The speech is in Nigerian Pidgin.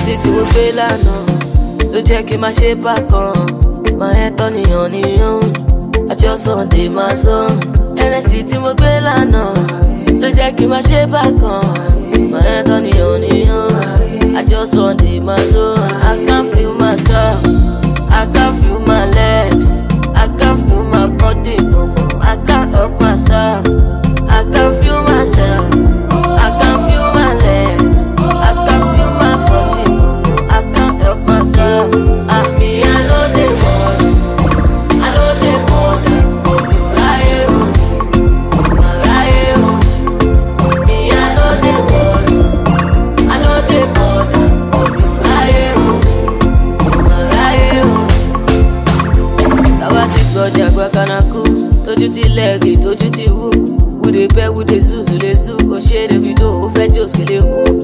Hennessy tí mo gbé lánàá ló jẹ́ kí n máa ṣe bákan. Máa ẹ́ tọ́ nìyàn níyàn, àjọ Sunday máa sàn. Hennessy tí mo gbé lánàá ló jẹ́ kí n máa ṣe bákan. Máa ẹ́ tọ́ nìyàn níyàn, àjọ Sunday máa sàn. I can feel myself, I can feel my legs, I can feel my body no more. I can't help myself, I can feel myself, I can feel my legs, I can feel my body no more. I can't help myself. Me, I know they want, I know they want. Me, I know they want, I know they want. Táwa ti gbọ́jà gba kanaku, tójú ti lẹ́ẹ̀gì, tójú ti wú. Wúde bẹ́, wúde zúzú lè zú. Ó ṣe Davido, ó fẹ́ jòsì lè wú.